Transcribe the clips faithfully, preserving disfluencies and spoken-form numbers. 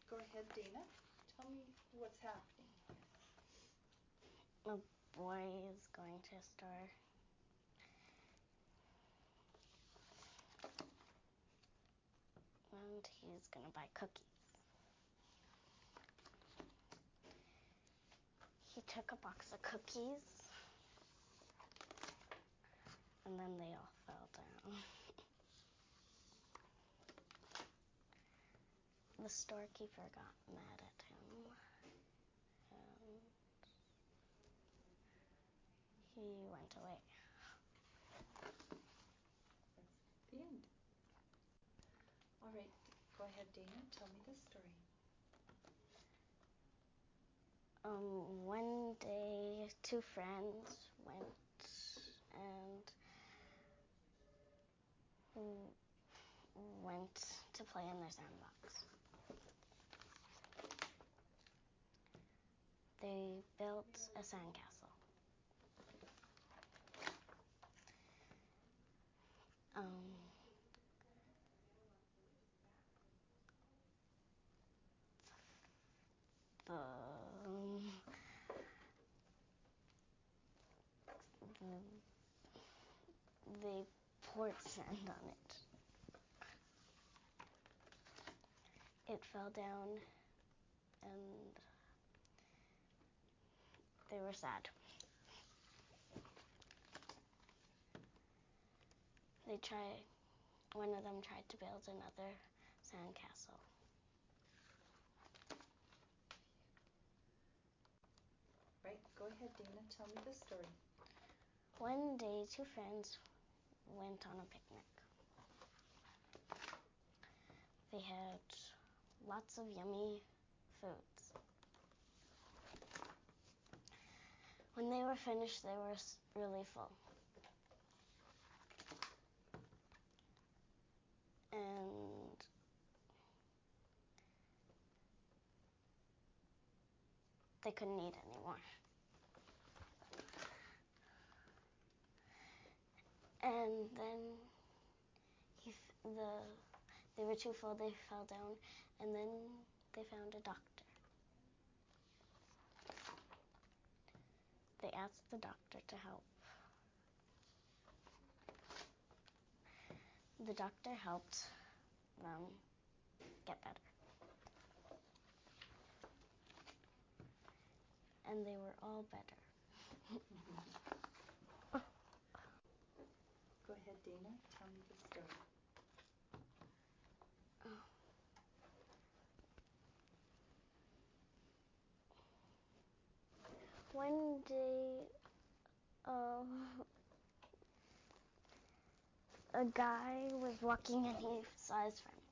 Go ahead, Dana. Tell me what's happening. A boy is going to a store. And he's going to buy cookies. He took a box of cookies. And then they all fell down. The storekeeper got mad at him. And he went away. That's the end. All right, go ahead, Dana. Tell me the story. Um, one day, two friends went and went to play in their sandbox. They built a sandcastle. Um, the, um, the they poured sand on it. It fell down, and they were sad. They tried, one of them tried to build another sandcastle. Right, go ahead, Dana. Tell me the story. One day, two friends went on a picnic. They had lots of yummy foods. When they were finished, they were really full. And they couldn't eat anymore. And then he, the, they were too full, they fell down, and then they found a doctor. They asked the doctor to help. The doctor helped them get better. And they were all better. Go ahead, Dana. Tell me the story. One day, um, a guy was walking and he saw his friend.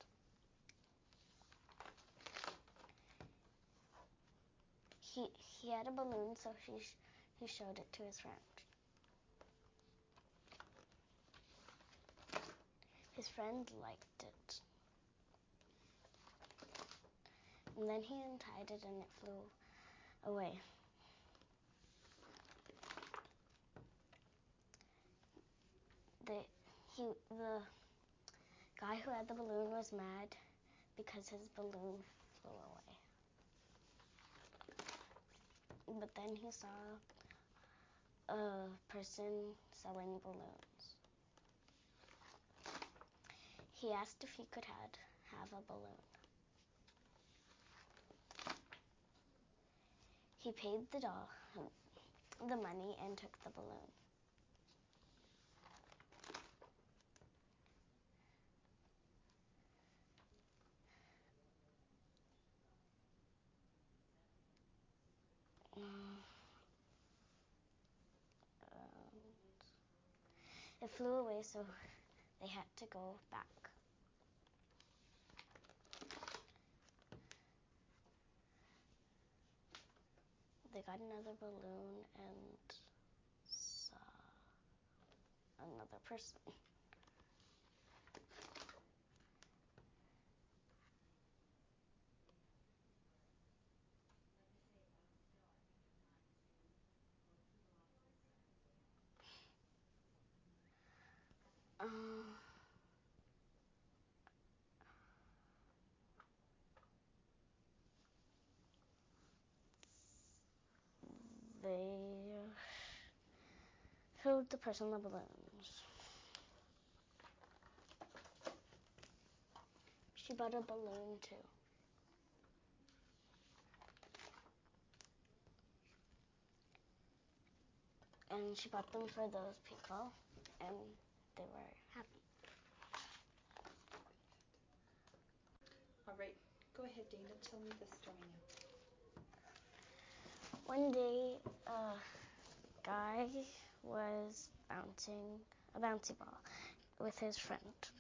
He he had a balloon, so he sh- he showed it to his friend. His friend liked it. And then he untied it and it flew away. They, he, the guy who had the balloon was mad because his balloon flew away. But then he saw a person selling balloons. He asked if he could had, have a balloon. He paid the doll, the money, and took the balloon. Um, it flew away, so they had to go back. They got another balloon and saw another person. Um, they filled the personal balloons. She bought a balloon too. And she bought them for those people, and they were happy. All right, go ahead, Dana. Tell me the story now. One day, a guy was bouncing a bouncy ball with his friend.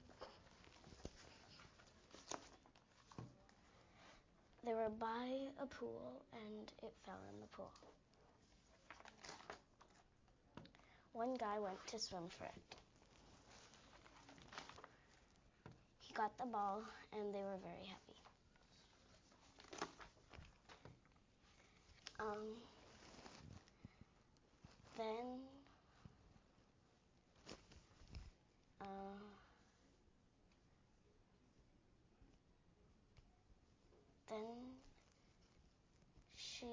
They were by a pool, and it fell in the pool. One guy went to swim for it. He got the ball, and they were very happy. Um, then, uh, then she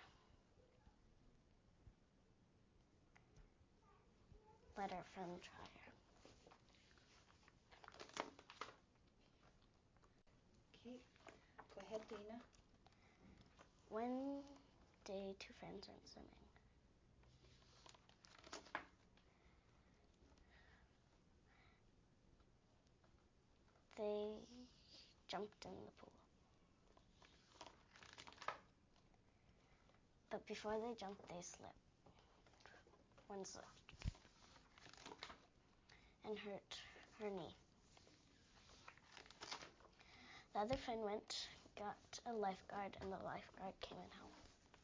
let her friend try her. Okay, go ahead, Dana. One day, two friends went swimming. They jumped in the pool. But before they jumped, they slipped. One slipped and hurt her knee. The other friend went, got a lifeguard, and the lifeguard came and helped.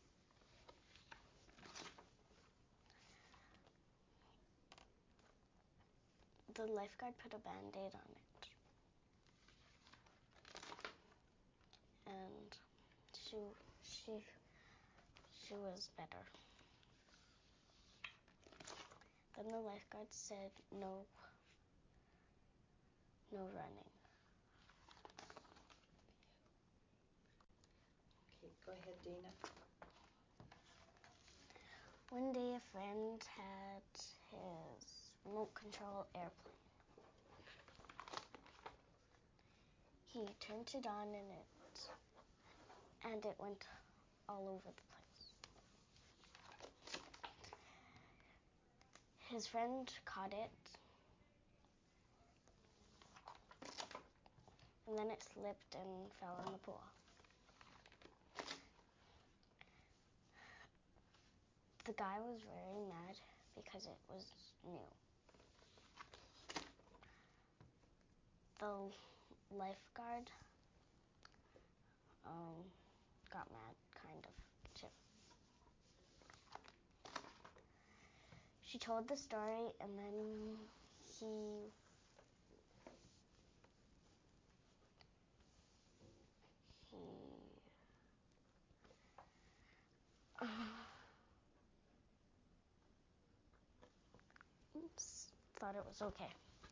The lifeguard put a band-aid on it. And she she she was better. Then the lifeguard said no no running. Okay, go ahead, Dana. One day a friend had his remote control airplane. He turned it on and it and it went all over the place. His friend caught it, and then it slipped and fell in the pool. The guy was very mad because it was new. The lifeguard um, got mad, kind of, too. She told the story, and then he he uh, oops, thought it was okay.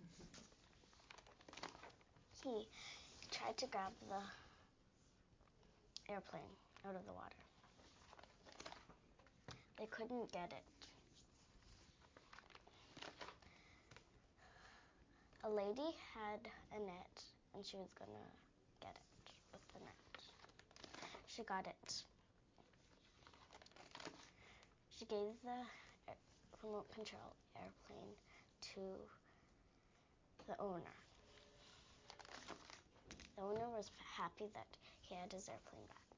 He tried to grab the airplane out of the water. They couldn't get it. A lady had a net, and she was gonna get it with the net. She got it. She gave the remote control airplane to the owner. The owner was happy that he had his airplane back.